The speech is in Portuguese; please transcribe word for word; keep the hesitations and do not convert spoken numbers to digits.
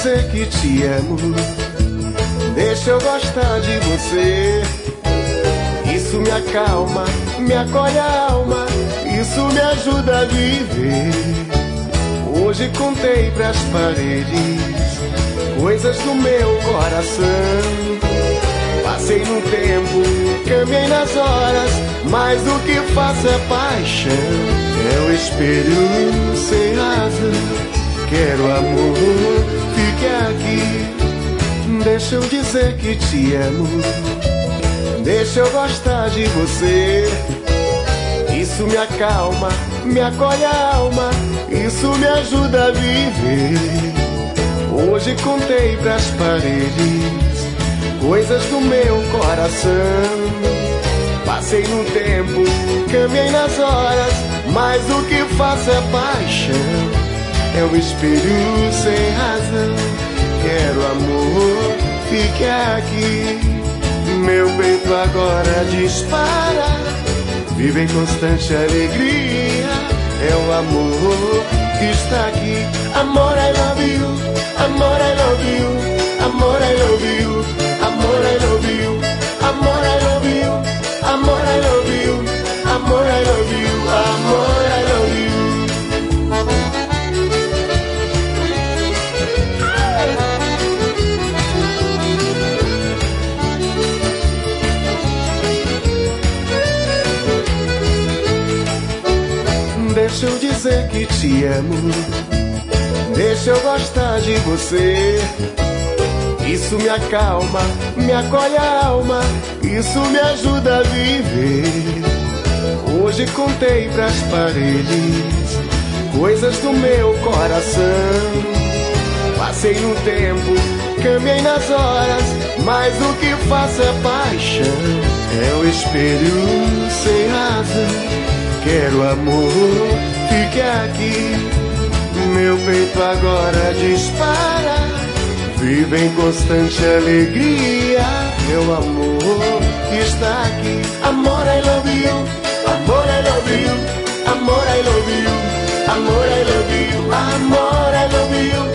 dizer que te amo, deixa eu gostar de você. Isso me acalma, me acolhe a alma, isso me ajuda a viver. Hoje contei pras paredes coisas do meu coração. Passei no tempo, caminhei nas horas, mas o que faço é paixão. É o espelho sem razão. Quero amor, fique aqui. Deixa eu dizer que te amo, deixa eu gostar de você. Isso me acalma, me acolhe a alma, isso me ajuda a viver. Hoje contei pras paredes coisas do meu coração. Passei no tempo, caminhei nas horas, mas o que faço é paixão. É o espelho sem razão. Quero amor, fique aqui. Meu peito agora dispara, vive em constante alegria. É o amor que está aqui. Amor, I love you. Amor, I love you. Amor, I love you. Amor, I love you. Amor, I love you. Amor, I love you. Amor, I love you. Amor, I love you. Deixa eu dizer que te amo, deixa eu gostar de você. Isso me acalma, me acolhe a alma, isso me ajuda a viver. Hoje contei pras paredes coisas do meu coração. Passei no tempo, caminhei nas horas, mas o que faço é paixão. É o espelho sem razão. Quero amor, fique aqui. Meu peito agora dispara, vive em constante alegria. Meu amor está aqui. Amor, I love you. Amor, I love you. Amor, I love you. Amor, I love you. Amor, I love you.